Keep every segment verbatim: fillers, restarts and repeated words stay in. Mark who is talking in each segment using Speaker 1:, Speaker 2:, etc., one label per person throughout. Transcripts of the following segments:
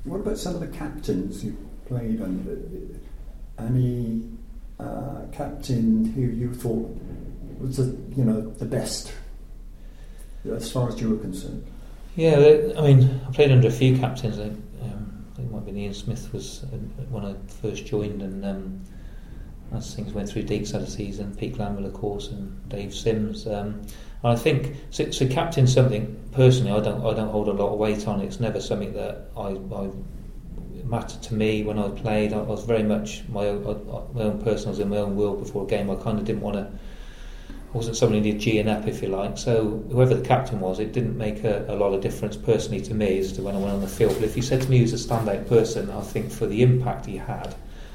Speaker 1: what about some of the captains you played under? Any uh, captain who you thought was the, you know, the best as far as you were concerned?
Speaker 2: Yeah, I mean, I played under a few captains. I, um, I think it might have been Ian Smith was when I first joined, and um, as things went through, Deeks had a season, Pete Glanville, of course, and Dave Sims. Um, and I think so, so captain's something personally I don't I don't hold a lot of weight on. It's never something that I, I mattered to me when I played. I, I was very much my own, my own person. I was in my own world before a game. I kind of didn't want to. I wasn't somebody who needed G'ing up, if you like. So whoever the captain was, it didn't make a, a lot of difference personally to me as to when I went on the field. But if you said to me who's a standout person, I think for the impact he had.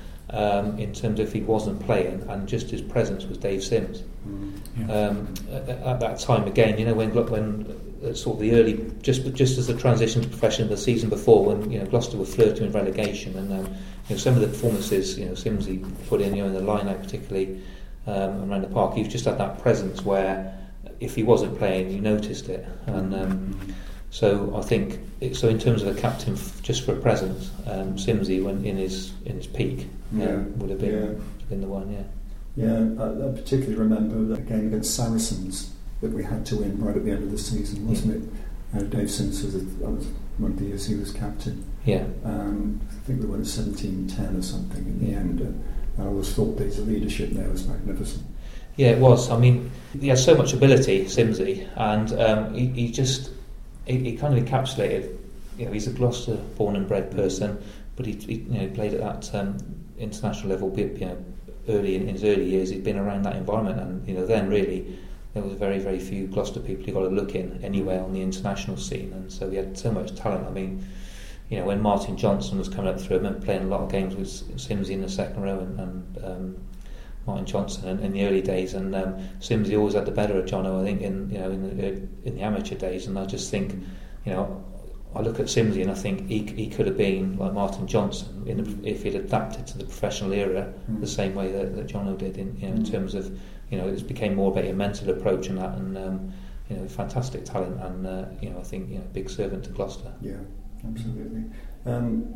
Speaker 2: Um, in terms of if he wasn't playing, and just his presence was Dave Sims. Mm, yeah. um, at, at that time again, you know, when when uh, sort of the early, just just as the transition to profession the season before, when you know Gloucester were flirting with relegation, and um, you know some of the performances, you know, Simsy put in, you know, in the line-out particularly um, around the park, he just had that presence where if he wasn't playing, you noticed it, and. Um, mm-hmm. So I think it, so. In terms of a captain, f- just for a presence, um, Simsy, when in his in his peak, yeah, um, would have been
Speaker 1: yeah.
Speaker 2: would have been the one. Yeah.
Speaker 1: Yeah, I, I particularly remember that game against Saracens that we had to win right at the end of the season, wasn't yeah. it? Uh, Dave Sims was, a, was one of the years he was captain.
Speaker 2: Yeah.
Speaker 1: Um, I think we won seventeen ten or something in the yeah. end. Uh, I always thought his leadership there was magnificent.
Speaker 2: Yeah, it was. I mean, he has so much ability, Simsy, and um, he, he just. He, he kind of encapsulated, you know, he's a Gloucester born and bred person, but he, he you know played at that um, international level. You know, early in, in his early years, he'd been around that environment, and you know, then really there was very very few Gloucester people who got a look in anywhere on the international scene, and so he had so much talent. I mean, you know, when Martin Johnson was coming up through, I remember playing a lot of games with Simsy in the second row, and. and um, Martin Johnson in, in the early days, and um, Simsy always had the better of Jono, I think, in you know in the, in the amateur days. And I just think, you know, I look at Simsy and I think he he could have been like Martin Johnson in the, if he'd adapted to the professional era mm. the same way that, that Jono did. In you know, in mm. terms of you know, it became more about a mental approach and that, and um, you know, fantastic talent, and uh, you know, I think you know, big servant to Gloucester.
Speaker 1: Yeah, absolutely. Um,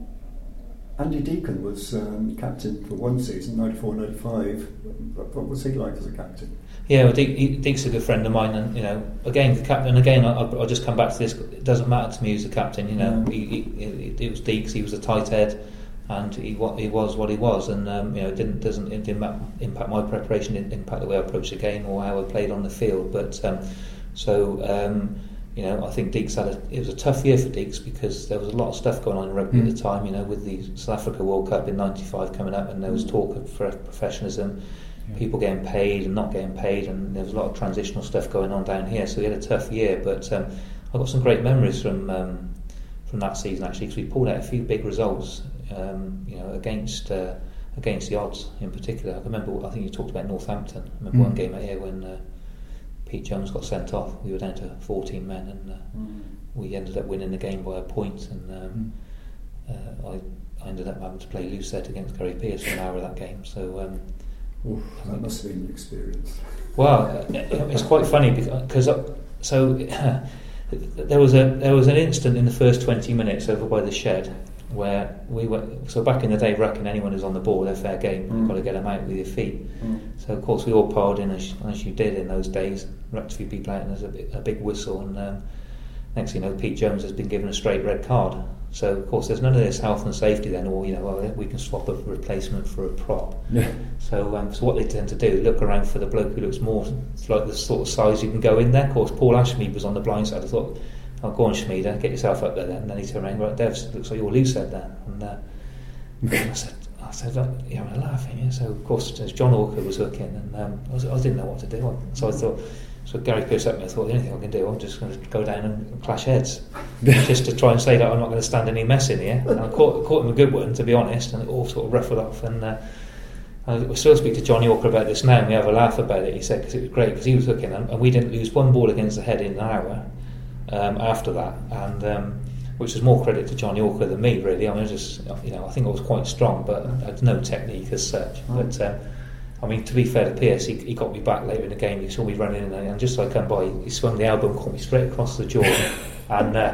Speaker 1: Andy Deacon was um, captain for one season, ninety-four ninety-five. What was he like as a captain?
Speaker 2: Yeah, well, De- Deke's a good friend of mine, and you know, again, the captain. And again, I, I'll just come back to this. It doesn't matter to me who's the captain. You know, yeah. he, he, it was Deeks. He was a tight head, and he what he was what he was, and um, you know, it didn't doesn't it didn't impact my preparation, didn't impact the way I approached the game or how I played on the field. But um, so. Um, You know, I think Deeks had a, it was a tough year for Deeks because there was a lot of stuff going on in rugby mm. at the time, you know, with the South Africa World Cup in ninety-five coming up, and there was talk of professionalism, yeah. people getting paid and not getting paid, and there was a lot of transitional stuff going on down here, so he had a tough year. But um, I got some great memories from um, from that season, actually, because we pulled out a few big results, um, you know, against uh, against the odds in particular. I remember, I think you talked about Northampton. I remember mm. one game out here when uh, Pete Jones got sent off. We were down to fourteen men, and uh, mm. we ended up winning the game by a point. And um, mm. uh, I, I ended up having to play Lucette against Gary Pearce for an hour of that game. So um,
Speaker 1: Oof, that must have been an experience.
Speaker 2: Well, it's quite funny because uh, so there was a there was an instant in the first twenty minutes over by the shed where we were. So back in the day, reckon anyone who's on the ball, they're fair game. Mm. You've got to get them out with your feet. Mm. So of course we all piled in as, as you did in those days. Wrecked a few people out, and there's a, big, a big whistle. And um, next thing you know, Pete Jones has been given a straight red card. So of course there's none of this health and safety then, or you know, well, we can swap a replacement for a prop. Yeah. So um, so what they tend to do, look around for the bloke who looks more like the sort of size you can go in there. Of course, Paul Ashmead was on the blind side. I thought, oh, go on, Schmieder, get yourself up there then. And then he turned around, right, Dev, looks like you're Lucette then. And uh, I said, I said, you're having a laugh, yeah. So of course, as John Orker was hooking, and um, I, was, I didn't know what to do. So I thought, so Gary Pearce up, and I thought the only thing I can do, I'm just going to go down and clash heads, just to try and say that I'm not going to stand any mess in here. And I caught, caught him a good one, to be honest, and it all sort of ruffled off. And uh, I still speak to Johnny Orker about this now, and we have a laugh about it. He said because it was great because he was hooking, and, and we didn't lose one ball against the head in an hour um, after that, and. Um, which is more credit to Johnny Orker than me, really. I mean, I just, you know, I think I was quite strong, but I had no technique as such. Mm. But um, I mean, to be fair to Pearce, he, he got me back later in the game. He saw me running in, and just as I come by, he swung the elbow and caught me straight across the jaw, and uh,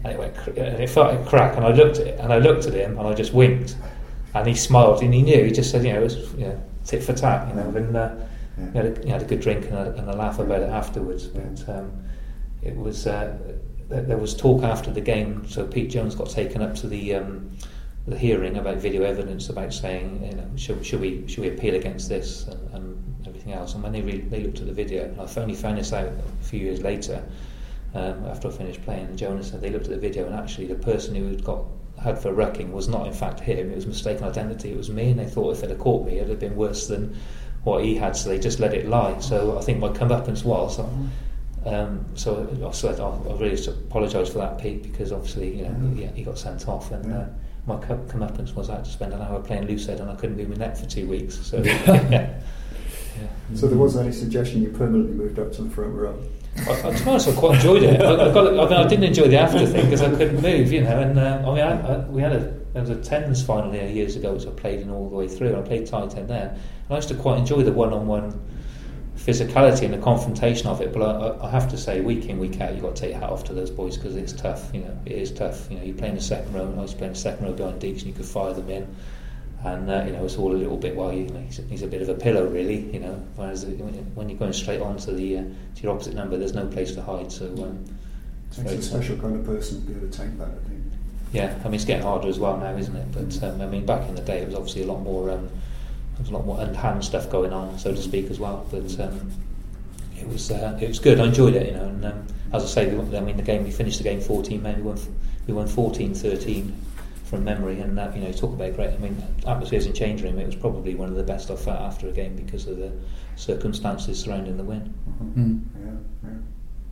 Speaker 2: and it went, cr- and it felt like a crack, and I looked at it, and I looked at him, and I just winked, and he smiled, and he knew. He just said, you know, it was, you know, tit for tat, you know, and uh,
Speaker 1: Yeah.
Speaker 2: he, had a, he had a good drink and a, and a laugh about it afterwards. But um, it was uh, there was talk after the game. So Pete Jones got taken up to the um, the hearing about video evidence, about saying, you know, should, should we should we appeal against this and, and everything else. And when they re- they looked at the video, and I only found this out a few years later, um, after I finished playing. And Jonas said they looked at the video, and actually the person who had got had for wrecking was not in fact him. It was mistaken identity. It was me, and they thought if they'd have caught me, it'd have been worse than what he had, so they just let it lie. So I think my comeuppance was, um, so I said, oh, I really apologise for that, Pete, because obviously, you know, yeah, he got sent off, and uh, my comeuppance was I had to spend an hour playing Lucid, and I couldn't move my neck for two weeks. So, yeah. Yeah.
Speaker 1: So there wasn't any suggestion you permanently moved up to the front row?
Speaker 2: I, I, to be honest, I quite enjoyed it. I, I, got, I, mean, I didn't enjoy the after thing because I couldn't move, you know. And uh, I mean, I, I, we had a there was a tens final here years ago, which I played in all the way through. And I played tie ten there, and I used to quite enjoy the one-on-one physicality and the confrontation of it. But I, I have to say, week in, week out, you've got to take your hat off to those boys because it's tough. You know, it is tough. You know, you're playing the second row, and I was playing the second row behind Deeks, and you could fire them in. And uh, you know, it's all a little bit. Well, you know, he's, he's a bit of a pillow, really. You know, whereas when you're going straight on to the uh, to your opposite number, there's no place to hide. So um,
Speaker 1: it's a special tough. kind of person to be able to take that, I think.
Speaker 2: Yeah, I mean, it's getting harder as well now, isn't it? But um, I mean, back in the day, it was obviously a lot more. Um, there was a lot more underhand stuff going on, so to speak, as well. But um, it was uh, it was good. I enjoyed it, you know. And um, as I say, we, I mean, the game we finished the game fourteen men. We won we won fourteen thirteen. From memory, and uh, you know, talk about great. I mean, atmospheres in change room. It was probably one of the best I've felt after a game because of the circumstances surrounding the win.
Speaker 1: Mm-hmm.